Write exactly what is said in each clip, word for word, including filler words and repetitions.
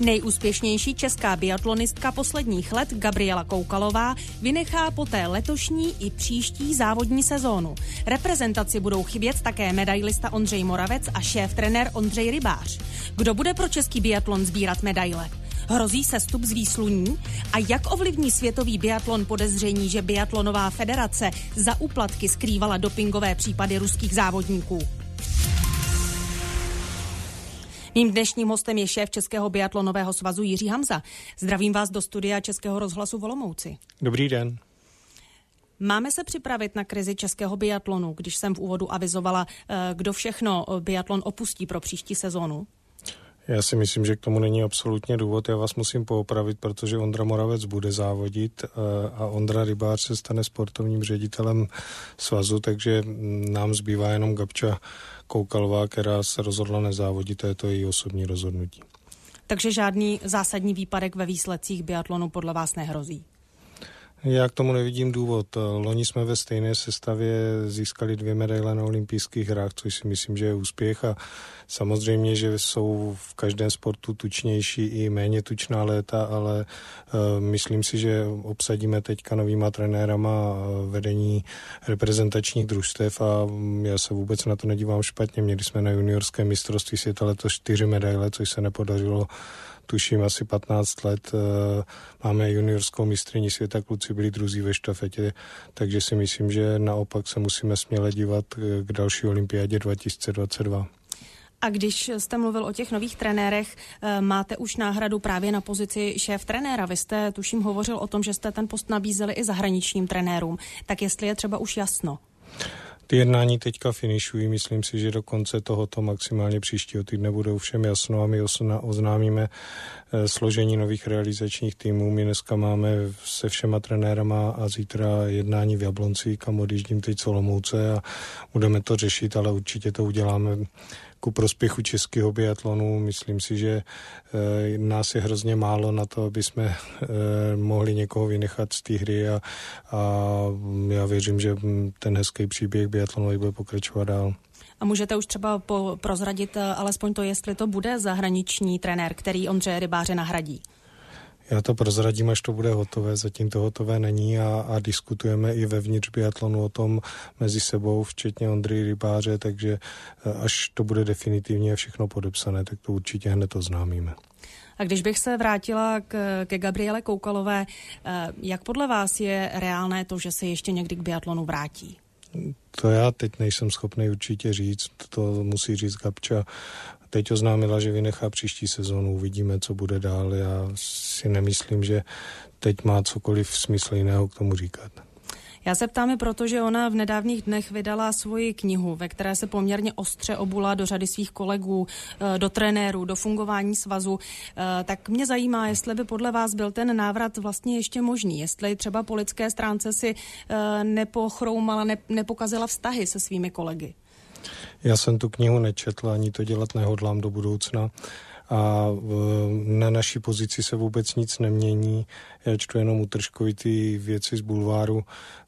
Nejúspěšnější česká biatlonistka posledních let Gabriela Koukalová vynechá poté letošní i příští závodní sezónu. Reprezentaci budou chybět také medailista Ondřej Moravec a šéf-trenér Ondřej Rybář. Kdo bude pro český biatlon sbírat medaile? Hrozí sestup z výsluní? A jak ovlivní světový biatlon podezření, že biatlonová federace za úplatky skrývala dopingové případy ruských závodníků? Mým dnešním hostem je šéf Českého biatlonového svazu Jiří Hamza. Zdravím vás do studia Českého rozhlasu v Olomouci. Dobrý den. Máme se připravit na krizi českého biatlonu, když jsem v úvodu avizovala, kdo všechno biatlon opustí pro příští sezónu? Já si myslím, že k tomu není absolutně důvod. Já vás musím poopravit, protože Ondra Moravec bude závodit a Ondra Rybář se stane sportovním ředitelem svazu, takže nám zbývá jenom Gabča Koukalová, která se rozhodla nezávodit, a je to její osobní rozhodnutí. Takže žádný zásadní výpadek ve výsledcích biatlonu podle vás nehrozí? Já k tomu nevidím důvod. Loni jsme ve stejné sestavě získali dvě medaile na olympijských hrách, což si myslím, že je úspěch, a samozřejmě, že jsou v každém sportu tučnější i méně tučná léta, ale uh, myslím si, že obsadíme teďka novýma trenérama vedení reprezentačních družstev a já se vůbec na to nedívám špatně. Měli jsme na juniorské mistrovství světa letos čtyři medaile, což se nepodařilo tuším asi patnáct let. Máme juniorskou mistryni světa, kluci byli druzí ve štafetě, takže si myslím, že naopak se musíme směle dívat k další olympiádě dva tisíce dvacet dva. A když jste mluvil o těch nových trenérech, máte už náhradu právě na pozici šéf-trenéra. Vy jste, tuším, hovořil o tom, že jste ten post nabízeli i zahraničním trenérům. Tak jestli je třeba už jasno? Ty jednání teďka finišují, myslím si, že do konce tohoto maximálně příštího týdne budou všem jasno a my oznámíme složení nových realizačních týmů. My dneska máme se všema trenérama a zítra jednání v Jablonci, kam odjíždím teď z Olomouce a budeme to řešit, ale určitě to uděláme ku prospěchu českého biatlonu. Myslím si, že e, nás je hrozně málo na to, aby jsme e, mohli někoho vynechat z té hry a, a já věřím, že ten hezký příběh biatlonový bude pokračovat dál. A můžete už třeba po, prozradit alespoň to, jestli to bude zahraniční trenér, který Ondřeje Rybáře nahradí? Já to prozradím, až to bude hotové, zatím to hotové není a, a diskutujeme i vevnitř biatlonu o tom mezi sebou, včetně Ondry Rybáře, takže až to bude definitivně všechno podepsané, tak to určitě hned oznámíme. A když bych se vrátila k, ke Gabriele Koukalové, jak podle vás je reálné to, že se ještě někdy k biatlonu vrátí? To já teď nejsem schopný určitě říct, to musí říct Gabča. Teď oznámila, že vynechá příští sezónu, uvidíme, co bude dál. Já si nemyslím, že teď má cokoliv smysl jiného k tomu říkat. Já se ptám, protože ona v nedávných dnech vydala svoji knihu, ve které se poměrně ostře obula do řady svých kolegů, do trenérů, do fungování svazu. Tak mě zajímá, jestli by podle vás byl ten návrat vlastně ještě možný, jestli třeba po lidské stránce si nepochroumala, nepokazila vztahy se svými kolegy. Já jsem tu knihu nečetl, ani to dělat nehodlám do budoucna. A na naší pozici se vůbec nic nemění. Já čtu jenom utržkovitý věci z bulváru.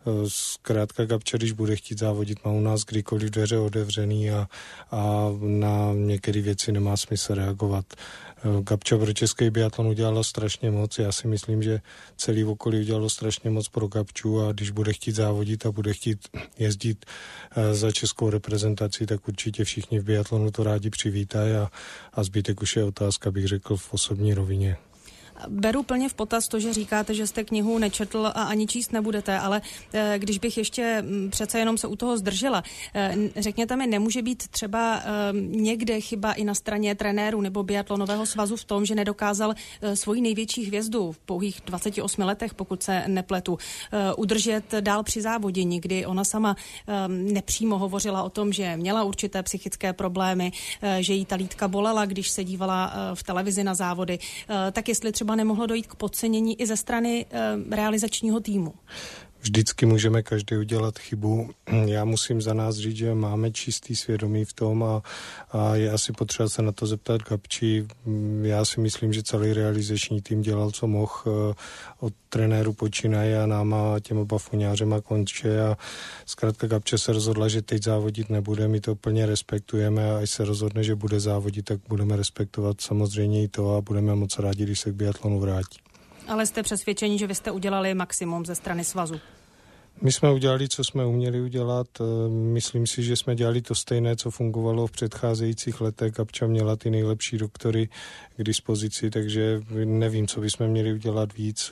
Zkrátka Gabča, když bude chtít závodit, má u nás kdykoliv dveře otevřený a, a na některé věci nemá smysl reagovat. Gabča pro český biatlon udělala strašně moc. Já si myslím, že celý okolí udělalo strašně moc pro Gabču a když bude chtít závodit a bude chtít jezdit za českou reprezentaci, tak určitě všichni v biatlonu to rádi přivítají a, a zbytek už je otázka, bych řekl, v osobní rovině. Beru plně v potaz to, že říkáte, že jste knihu nečetl a ani číst nebudete, ale když bych ještě přece jenom se u toho zdržela, řekněte mi, nemůže být třeba někde chyba i na straně trenérů nebo biatlonového svazu v tom, že nedokázal svoji největší hvězdu v pouhých dvaceti osmi letech, pokud se nepletu, udržet dál při závodění, kdy ona sama nepřímo hovořila o tom, že měla určité psychické problémy, že jí ta lítka bolela, když se dívala v televizi na závody, tak jestli třeba nemohlo dojít k podcenění i ze strany e, realizačního týmu. vždycky můžeme každý udělat chybu. Já musím za nás říct, že máme čistý svědomí v tom a, a je asi potřeba se na to zeptat Gabči. Já si myslím, že celý realizační tým dělal, co mohl, od trenéru počínaje a náma těma bafuňářema konče a zkrátka Gabče se rozhodla, že teď závodit nebude, my to plně respektujeme a až se rozhodne, že bude závodit, tak budeme respektovat samozřejmě i to a budeme moc rádi, když se k biatlonu vrátí. Ale jste přesvědčeni, že vy jste udělali maximum ze strany svazu? My jsme udělali, co jsme uměli udělat. Myslím si, že jsme dělali to stejné, co fungovalo v předcházejících letech. Gabča měla ty nejlepší doktory k dispozici, takže nevím, co bychom měli udělat víc.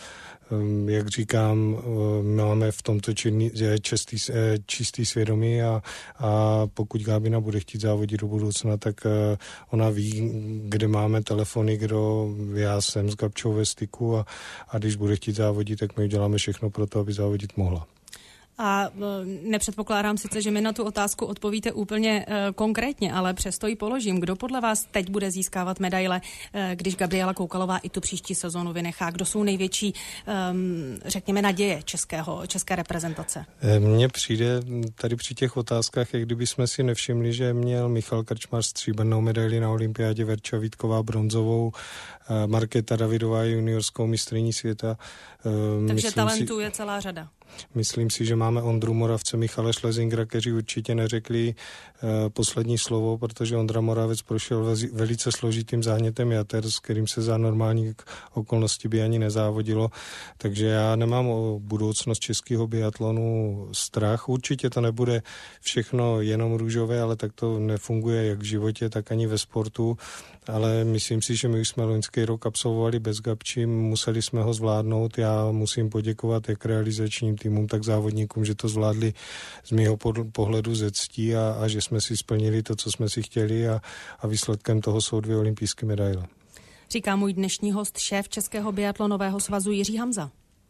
Jak říkám, máme v tomto čistý, čistý svědomí a, a pokud Gábina bude chtít závodit do budoucna, tak ona ví, kde máme telefony, kdo já jsem s Gabčou ve styku a, a když bude chtít závodit, tak my uděláme všechno pro to, aby závodit mohla. A nepředpokládám sice, že mi na tu otázku odpovíte úplně e, konkrétně, ale přesto ji položím. Kdo podle vás teď bude získávat medaile, e, když Gabriela Koukalová i tu příští sezónu vynechá? Kdo jsou největší, e, řekněme, naděje českého, české reprezentace? Mně přijde tady při těch otázkách, jak kdyby jsme si nevšimli, že měl Michal Krčmář stříbrnou medaili na olympiádě, Verča Vítková bronzovou, e, Markéta Davidová juniorskou mistryní světa. E, Takže talentů si... je celá řada. Myslím si, že máme Ondru Moravce, Michala Šlezingra, kteří určitě neřekli e, poslední slovo, protože Ondra Moravec prošel vezi, velice složitým zánětem jater, s kterým se za normální okolností by ani nezávodilo. Takže já nemám o budoucnost českého biatlonu strach. Určitě to nebude všechno jenom růžové, ale tak to nefunguje jak v životě, tak ani ve sportu. Ale myslím si, že my už jsme loňský rok absolvovali bez Gabči, museli jsme ho zvládnout. Já musím poděkovat jak realizačním týmům, tak závodníkům, že to zvládli z mého pohledu ze ctí a, a že jsme si splnili to, co jsme si chtěli a, a výsledkem toho jsou dvě olympijské medaile. Říká můj dnešní host, šéf Českého biatlonového svazu Jiří Hamza.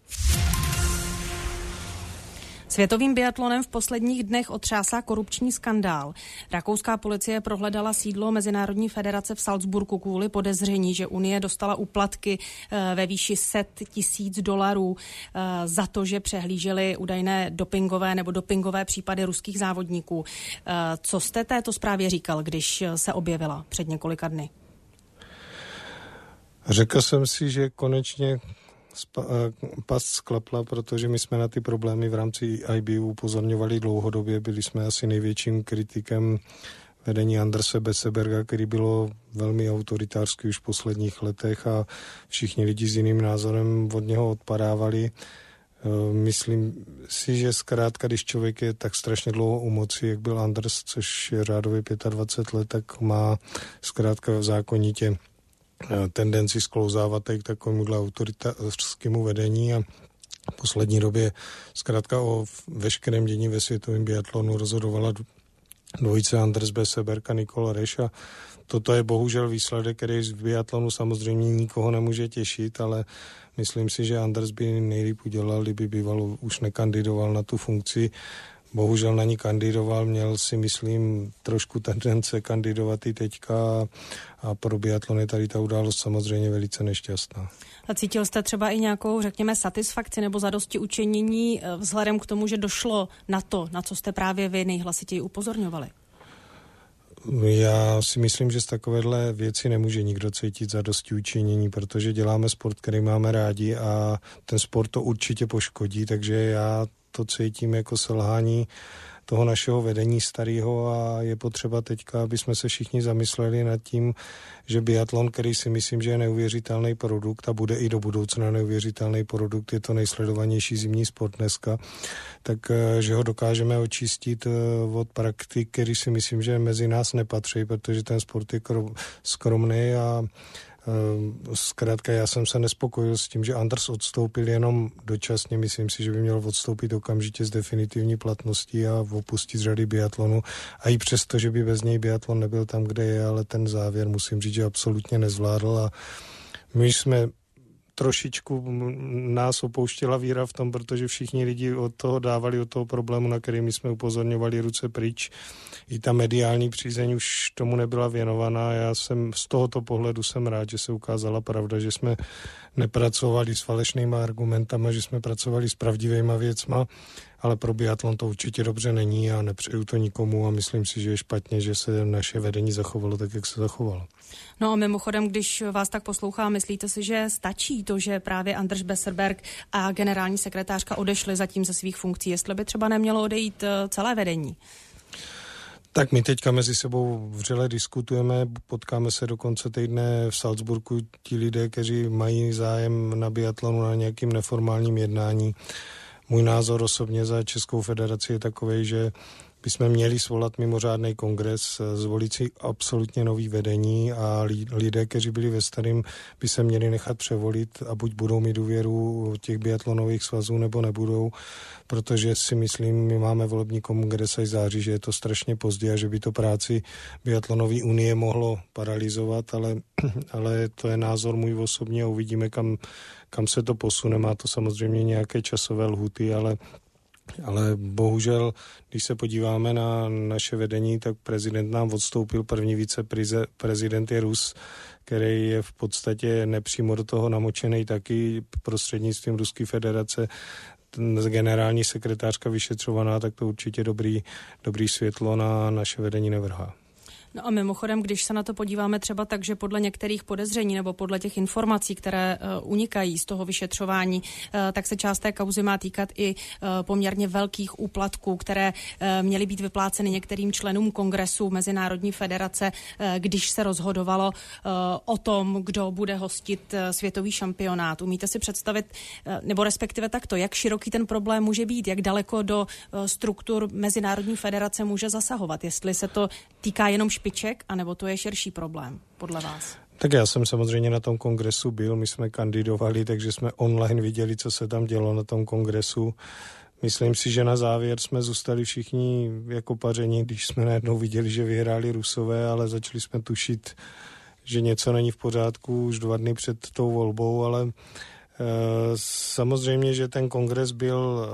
Světovým biatlonem v posledních dnech otřásá korupční skandál. Rakouská policie prohledala sídlo Mezinárodní federace v Salzburgu kvůli podezření, že Unie dostala úplatky ve výši set tisíc dolarů za to, že přehlíželi údajné dopingové nebo dopingové případy ruských závodníků. Co jste této zprávě říkal, když se objevila před několika dny? Řekl jsem si, že konečně past sklapla, protože my jsme na ty problémy v rámci I B U upozorňovali dlouhodobě. Byli jsme asi největším kritikem vedení Anderse Besseberga, který bylo velmi autoritářský už v posledních letech a všichni lidi s jiným názorem od něho odpadávali. Myslím si, že zkrátka, když člověk je tak strašně dlouho u moci, jak byl Anders, což je řádově dvacet pět let, tak má zkrátka zákonitě tendenci sklouzávat k takovémuhle autoritářskému vedení a v poslední době zkrátka o veškerém dění ve světovém biatlonu rozhodovala dvojice Anders Besseberg a Nikola Reš a toto je bohužel výsledek, který z biatlonu samozřejmě nikoho nemůže těšit, ale myslím si, že Anders by nejlíp udělal, kdyby býval už nekandidoval na tu funkci. Bohužel na ní kandidoval, měl si myslím trošku tendence kandidovat i teďka a pro biatlon je tady ta událost samozřejmě velice nešťastná. A cítil jste třeba i nějakou, řekněme, satisfakci nebo zadosti učinění vzhledem k tomu, že došlo na to, na co jste právě vy nejhlasitěji upozorňovali? Já si myslím, že z takovéhle věci nemůže nikdo cítit zadosti učinění, protože děláme sport, který máme rádi a ten sport to určitě poškodí, takže já to cítím jako selhání toho našeho vedení starého a je potřeba teďka, aby jsme se všichni zamysleli nad tím, že biatlon, který si myslím, že je neuvěřitelný produkt a bude i do budoucna neuvěřitelný produkt, je to nejsledovanější zimní sport dneska, tak že ho dokážeme očistit od praktik, který si myslím, že mezi nás nepatří, protože ten sport je skromný a zkrátka já jsem se nespokojil s tím, že Anders odstoupil jenom dočasně, myslím si, že by měl odstoupit okamžitě z definitivní platnosti a opustit z řady biatlonu a i přesto, že by bez něj biatlon nebyl tam, kde je, ale ten závěr musím říct, že absolutně nezvládl a my jsme trošičku nás opouštěla víra v tom, protože všichni lidi od toho dávali, od toho problému, na který my jsme upozorňovali, ruce pryč. I ta mediální přízeň už tomu nebyla věnovaná. Já jsem z tohoto pohledu jsem rád, že se ukázala pravda, že jsme nepracovali s falešnýma argumentama, že jsme pracovali s pravdivýma věcma, ale pro biatlon to určitě dobře není a nepřeju to nikomu a myslím si, že je špatně, že se naše vedení zachovalo tak, jak se zachovalo. No a mimochodem, když vás tak poslouchám, myslíte si, že stačí to, že právě Anders Besserberg a generální sekretářka odešli zatím ze svých funkcí, jestli by třeba nemělo odejít celé vedení? Tak my teďka mezi sebou vřele diskutujeme, potkáme se do konce týdne v Salzburgu ti lidé, kteří mají zájem na biatlonu na nějakým neformálním jednání. Můj názor osobně za Českou federaci je takovej, že bychom měli svolat mimořádný kongres, zvolit si absolutně nový vedení a lidé, kteří byli ve starým, by se měli nechat převolit a buď budou mít důvěru těch biatlonových svazů, nebo nebudou, protože si myslím, my máme volební kongres až září, že je to strašně pozdě a že by to práci biatlonové unie mohlo paralizovat, ale, ale to je názor můj osobní a uvidíme, kam, kam se to posune. Má to samozřejmě nějaké časové lhuty, ale Ale bohužel, když se podíváme na naše vedení, tak prezident nám odstoupil, první viceprezident je Rus, který je v podstatě nepřímo do toho namočený taky prostřednictvím Ruské federace. Generální sekretářka vyšetřovaná, tak to určitě dobrý, dobrý světlo na naše vedení nevrhá. No a mimochodem, když se na to podíváme třeba tak, že podle některých podezření nebo podle těch informací, které uh, unikají z toho vyšetřování, uh, tak se část té kauzy má týkat i uh, poměrně velkých úplatků, které uh, měly být vypláceny některým členům kongresu Mezinárodní federace, uh, když se rozhodovalo uh, o tom, kdo bude hostit uh, světový šampionát. Umíte si představit, uh, nebo respektive takto, jak široký ten problém může být, jak daleko do uh, struktur Mezinárodní federace může zasahovat, jestli se to týká jenom špiček, anebo to je širší problém, podle vás? Tak já jsem samozřejmě na tom kongresu byl, my jsme kandidovali, takže jsme online viděli, co se tam dělo na tom kongresu. Myslím si, že na závěr jsme zůstali všichni jako paření, když jsme najednou viděli, že vyhráli Rusové, ale začali jsme tušit, že něco není v pořádku už dva dny před tou volbou, ale samozřejmě, že ten kongres byl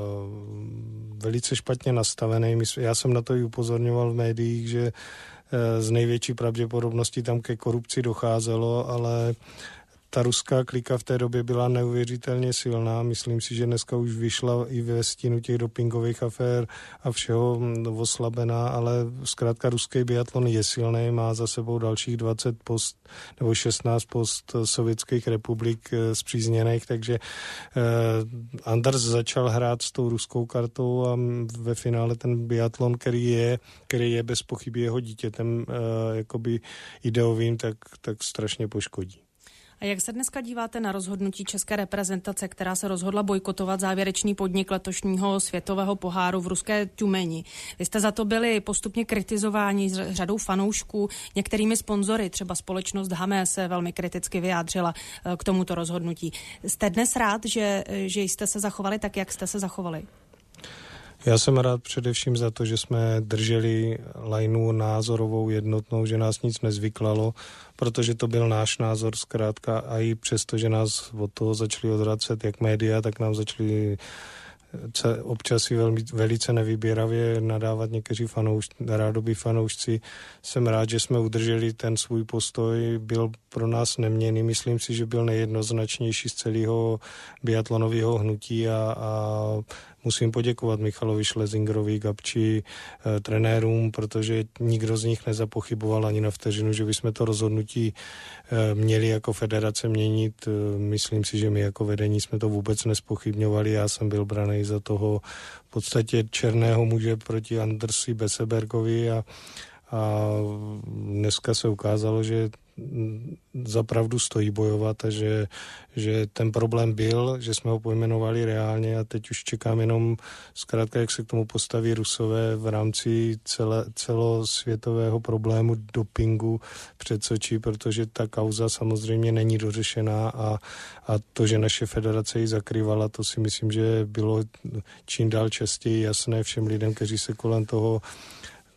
velice špatně nastavený. Já jsem na to i upozorňoval v médiích, že z největší pravděpodobností tam ke korupci docházelo, ale ta ruská klika v té době byla neuvěřitelně silná. Myslím si, že dneska už vyšla i ve stínu těch dopingových afér a všeho oslabená, ale zkrátka ruský biatlon je silný, má za sebou dalších dvacet post nebo šestnáct post sovětských republik spřízněných, takže eh, Anders začal hrát s tou ruskou kartou a ve finále ten biatlon, který je, který je bez pochyby jeho dítětem eh, jakoby ideovým, tak, tak strašně poškodí. A jak se dneska díváte na rozhodnutí české reprezentace, která se rozhodla bojkotovat závěrečný podnik letošního světového poháru v ruské Tjumeni? Vy jste za to byli postupně kritizováni řadou fanoušků, některými sponzory, třeba společnost Hamé se velmi kriticky vyjádřila k tomuto rozhodnutí. Jste dnes rád, že, že jste se zachovali tak, jak jste se zachovali? Já jsem rád především za to, že jsme drželi lajnu názorovou jednotnou, že nás nic nezvyklalo, protože to byl náš názor zkrátka a i přesto, že nás od toho začali odvracet jak média, tak nám začali občas i velmi, velice nevybíravě nadávat někteří fanouš, rádoby fanoušci. Jsem rád, že jsme udrželi ten svůj postoj, byl pro nás neměnný. Myslím si, že byl nejjednoznačnější z celého biatlonového hnutí a, a musím poděkovat Michalovi Schlesingerovi, Gabči, eh, trenérům, protože nikdo z nich nezapochyboval ani na vteřinu, že bychom to rozhodnutí eh, měli jako federace měnit. Eh, myslím si, že my jako vedení jsme to vůbec nespochybňovali. Já jsem byl braný za toho v podstatě černého muže proti Andersi Besserbergovi a, a dneska se ukázalo, že zapravdu stojí bojovat a že, že ten problém byl, že jsme ho pojmenovali reálně a teď už čekám jenom zkrátka, jak se k tomu postaví Rusové v rámci celé, celosvětového problému dopingu před Soči, protože ta kauza samozřejmě není dořešená a, a to, že naše federace ji zakrývala, to si myslím, že bylo čím dál častěji jasné všem lidem, kteří se kolem toho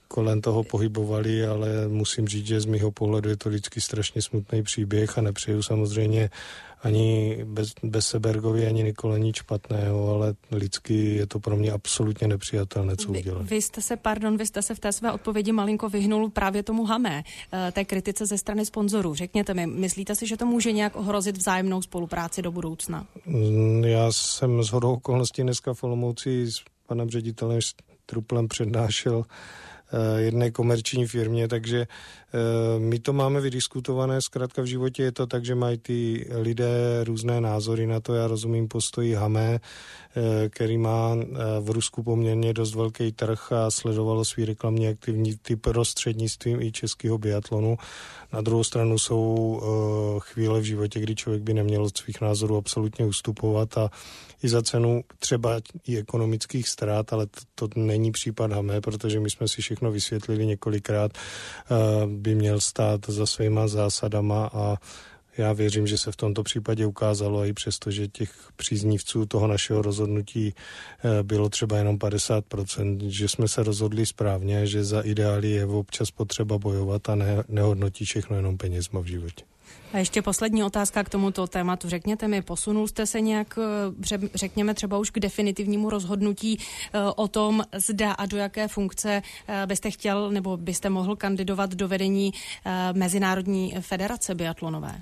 kolem toho pohybovali, ale musím říct, že z mýho pohledu je to vždycky strašně smutný příběh a nepřeju samozřejmě ani bez, bez Sebergovi, ani Nikole nic špatného, ale lidsky je to pro mě absolutně nepřijatelné, co vy, udělali. Vy jste se, pardon, vy jste se v té své odpovědi malinko vyhnul právě tomu Hamé, té kritice ze strany sponzorů. Řekněte mi, myslíte si, že to může nějak ohrozit vzájemnou spolupráci do budoucna? Já jsem shodou okolností dneska v Olomouci s panem ředitelem Truplem přednášel jedné komerční firmě, takže my to máme vydiskutované, zkrátka v životě je to tak, že mají ty lidé různé názory na to. Já rozumím postoji Hamé, který má v Rusku poměrně dost velký trh a sledovalo svý reklamní aktivity prostřednictvím i českého biatlonu. Na druhou stranu jsou chvíle v životě, kdy člověk by neměl od svých názorů absolutně ustupovat a i za cenu třeba i ekonomických ztrát, ale to, to není případ Hamé, protože my jsme si všechno vysvětlili několikrát, by měl stát za svýma zásadama a já věřím, že se v tomto případě ukázalo, a i přesto, že těch příznivců toho našeho rozhodnutí bylo třeba jenom padesát procent, že jsme se rozhodli správně, že za ideály je občas potřeba bojovat a ne, nehodnotit všechno jenom penězma v životě. A ještě poslední otázka k tomuto tématu. Řekněte mi, posunul jste se nějak, řekněme třeba už k definitivnímu rozhodnutí o tom, zda a do jaké funkce byste chtěl nebo byste mohl kandidovat do vedení Mezinárodní federace biatlonové?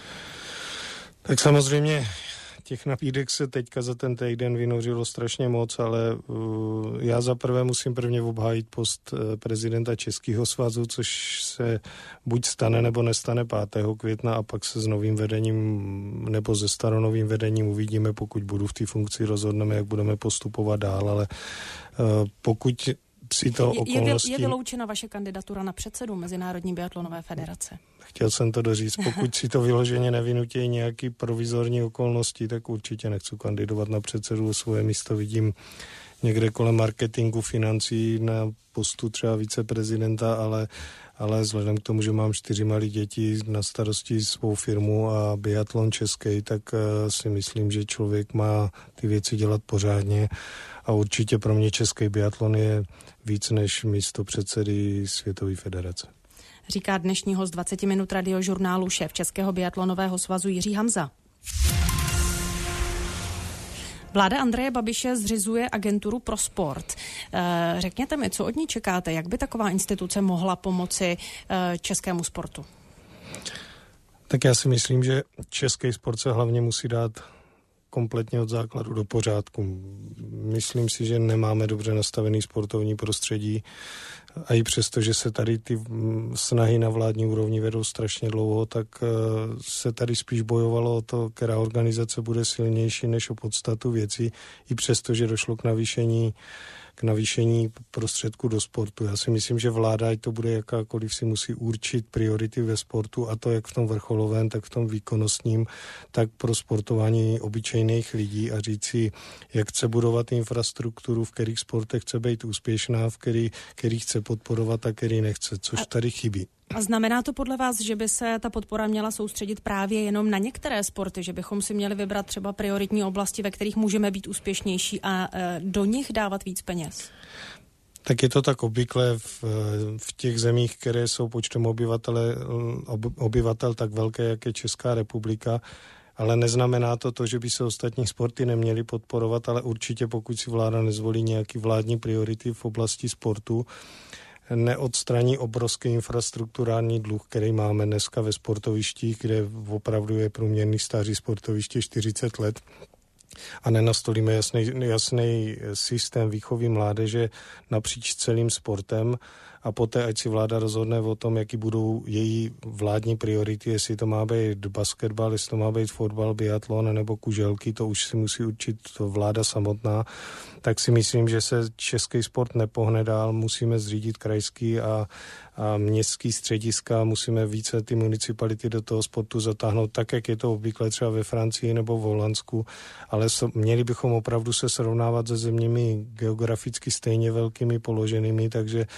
Tak samozřejmě těch nabídek se teďka za ten týden vynořilo strašně moc, ale uh, já za prvé musím prvně obhájit post uh, prezidenta Českého svazu, což se buď stane nebo nestane pátého května a pak se s novým vedením nebo se staronovým vedením uvidíme, pokud budu v té funkci, rozhodneme, jak budeme postupovat dál, ale uh, pokud si to je, okolnosti... Je vyloučena vaše kandidatura na předsedu Mezinárodní biatlonové federace? Chtěl jsem to doříct. Pokud si to vyloženě nevynutí nějaký provizorní okolnosti, tak určitě nechci kandidovat na předsedu. Svoje místo vidím někde kolem marketingu, financí, na postu třeba viceprezidenta, ale, ale vzhledem k tomu, že mám čtyři malé děti na starosti svou firmu a biatlon český, tak uh, si myslím, že člověk má ty věci dělat pořádně a určitě pro mě český biatlon je víc než místo předsedy Světové federace. Říká dnešní host dvacet minut radiožurnálu, šéf Českého biatlonového svazu Jiří Hamza. Vláda Andreje Babiše zřizuje agenturu pro sport. Řekněte mi, co od ní čekáte? Jak by taková instituce mohla pomoci českému sportu? Tak já si myslím, že český sport se hlavně musí dát kompletně od základu do pořádku. Myslím si, že nemáme dobře nastavený sportovní prostředí a i přesto, že se tady ty snahy na vládní úrovni vedou strašně dlouho, tak se tady spíš bojovalo o to, která organizace bude silnější než o podstatu věcí, i přesto, že došlo k navýšení k navýšení prostředků do sportu. Já si myslím, že vláda, ať to bude jakákoliv, si musí určit priority ve sportu, a to jak v tom vrcholovém, tak v tom výkonnostním, tak pro sportování obyčejných lidí a říct si, jak chce budovat infrastrukturu, v kterých sportech chce být úspěšná, v který, který chce podporovat a který nechce, což tady chybí. A znamená to podle vás, že by se ta podpora měla soustředit právě jenom na některé sporty, že bychom si měli vybrat třeba prioritní oblasti, ve kterých můžeme být úspěšnější a e, do nich dávat víc peněz? Tak je to tak obvykle v, v těch zemích, které jsou počtem obyvatele, ob, obyvatel tak velké, jak je Česká republika, ale neznamená to to, že by se ostatní sporty neměly podporovat, ale určitě pokud si vláda nezvolí nějaký vládní priority v oblasti sportu, neodstraní obrovský infrastrukturální dluh, který máme dneska ve sportovištích, kde opravdu je průměrný stáří sportoviště čtyřicet let, a nenastolíme jasný, jasný systém výchovy mládeže napříč celým sportem a poté, ať si vláda rozhodne o tom, jaký budou její vládní priority, jestli to má být basketbal, jestli to má být fotbal, biatlon nebo kuželky, to už si musí určit to vláda samotná, tak si myslím, že se český sport nepohne dál, musíme zřídit krajský a, a městský střediska, musíme více ty municipality do toho sportu zatáhnout, tak, jak je to obvykle třeba ve Francii nebo v Holandsku, ale so, měli bychom opravdu se srovnávat se zeměmi geograficky stejně velkými položenými, takže za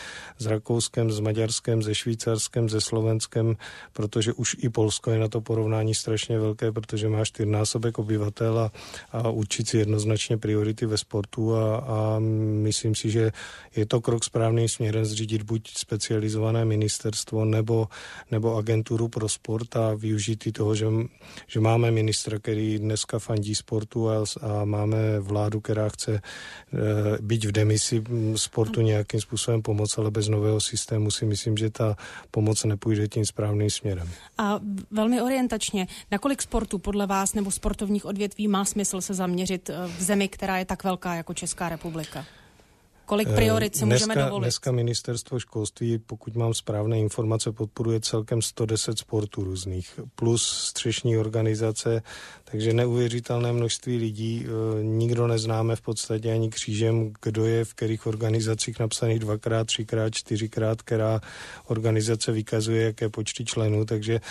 Rakouskem, s Maďarskem, se Švýcarskem, se Slovenskem, protože už i Polsko je na to porovnání strašně velké, protože má čtyřnásobek obyvatel a, a určit si jednoznačně priority ve sportu a, a myslím si, že je to krok správným směrem zřídit buď specializované ministerstvo nebo, nebo agenturu pro sport a využít i toho, že, že máme ministra, který dneska fandí sportu a, a máme vládu, která chce e, být v demisi sportu nějakým způsobem pomoct, ale bez nového systému si myslím, že ta pomoc nepůjde tím správným směrem. A velmi orientačně, na kolik sportů podle vás nebo sportovních odvětví má smysl se zaměřit v zemi, která je tak velká jako Česká republika? Kolik priorit si dneska, můžeme dovolit? Dneska ministerstvo školství, pokud mám správné informace, podporuje celkem sto deset sportů různých, plus střešní organizace, takže neuvěřitelné množství lidí. Nikdo neznáme v podstatě ani křížem, kdo je v kterých organizacích napsaných dvakrát, třikrát, čtyřikrát, která organizace vykazuje, jaké počty členů, takže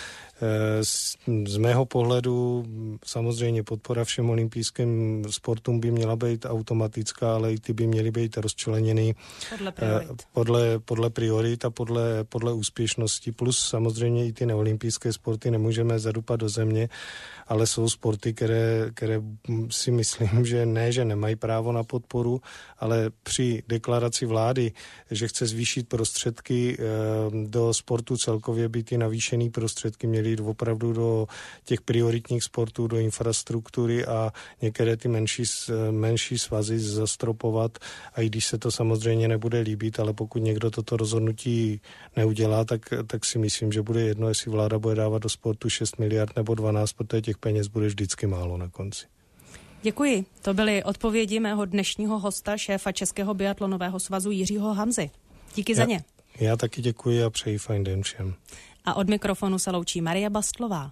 z mého pohledu samozřejmě podpora všem olympijským sportům by měla být automatická, ale i ty by měly být rozčleněny podle priorit, podle, podle priorit a podle, podle úspěšnosti. Plus samozřejmě i ty neolympijské sporty nemůžeme zadupat do země, ale jsou sporty, které, které si myslím, že ne, že nemají právo na podporu, ale při deklaraci vlády, že chce zvýšit prostředky do sportu celkově, by ty navýšený prostředky měly jít opravdu do těch prioritních sportů, do infrastruktury a některé ty menší, menší svazy zastropovat. A i když se to samozřejmě nebude líbit, ale pokud někdo toto rozhodnutí neudělá, tak, tak si myslím, že bude jedno, jestli vláda bude dávat do sportu šest miliard nebo dvanáct, protože těch peněz bude vždycky málo na konci. Děkuji. To byly odpovědi mého dnešního hosta, šéfa Českého biatlonového svazu Jiřího Hamzy. Díky já, za ně. Já taky děkuji a přeji fajn den všem. A od mikrofonu se loučí Maria Bastlová.